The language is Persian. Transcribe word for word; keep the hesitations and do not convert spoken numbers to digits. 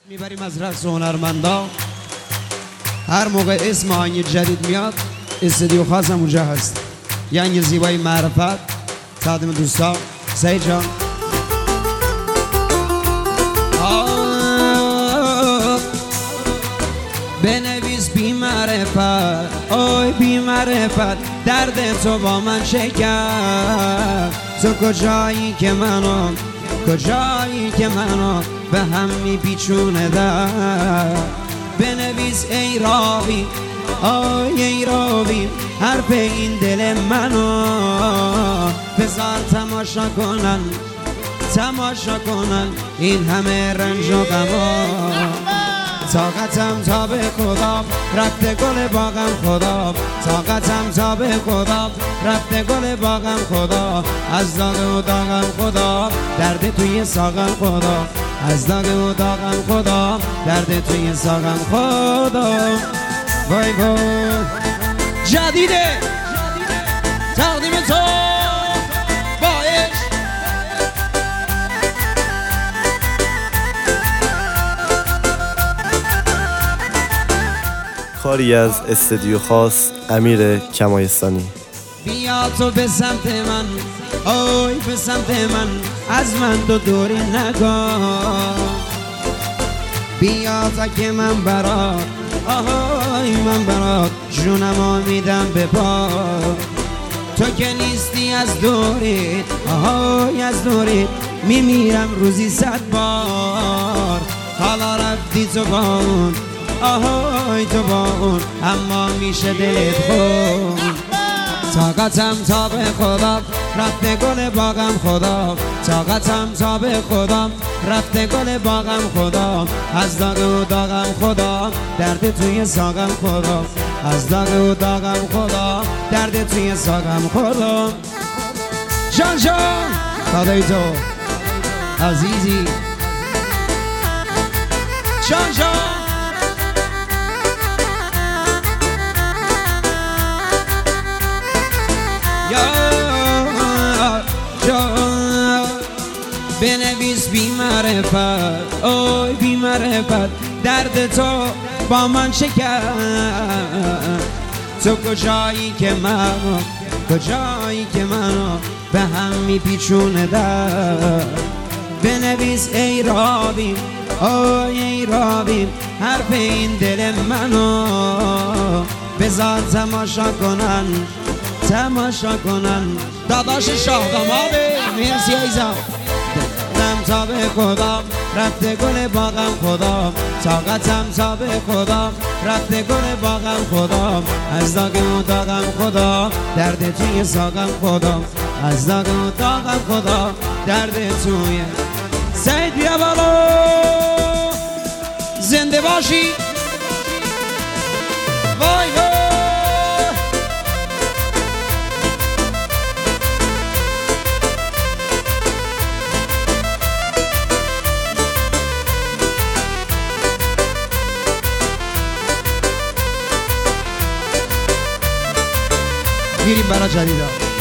میبریم از رقص هنرمندا. هر موقع اسم آهنگ جدید میاد استودیو خاصم اونجا هست. یعنی زیبای معرفت تقدیم دوستا. سعید جان بنویس بی معرفت، اوی بی معرفت، درد تو با من چه کرد؟ تو کجایی که منو، کجایی که منو به هم میپیچونه در. بنویس ای راوی، آی ای راوی، حرف این دل منو بذار تماشا کنن، تماشا کنن این همه رنج و غما. طاقتم تا به خدا رفته گل باغم خدا، طاقتم تا به خدا رفته گل باغم خدا. از داغ و داغم خدا، درد توی ساغم خدا، از داغ و داغم خدا، درد توی ساغم خدا. وای وای جدیده تقدیم تو باش. کاری از استودیو خاص امیر کمایستانی. بیا تو به سمت من، اوی به سمت من، از من دو دوری نگاه. بیا تا که من برات، آهای من برات جونمو میدم به پا. تو که نیستی از دوری، آهای از دوری میمیرم روزی صد بار. حالا رفتی تو با اون، آهای تو با اون، اما میشه دلت خون. طاقتم تا به خدا رفته گل باغم خدا، طاقتم تا به خدا رفته گل باغم خدا. از داغ و داغم خدا، درد توی ساغم خدا، از داغ و داغم خدا، درد توی ساغم خدا. جان جان خدای تو عزیزی، جان جان بنویس بی معرفت، اوی بی معرفت، درد تو با من چه کرد؟ تو کجایی که منو، کجایی که منو به هم میپیچونه در. بنویس ای راوی، اوی ای راوی، حرف این دل منو بذار تماشا کنن، تماشا کنن. داداش شاه داماده مرسی ایزا. تا به خدا رفته گل باغم خدا، طاقتم تا به خدا رفته گل باغم خدا. از داغ و داغم خدا، درد توی ساغم خدا، از داغ و داغم خدا، درد توی. سعید بیا بالا زنده باشی. وای وای میریم برای جدیدا.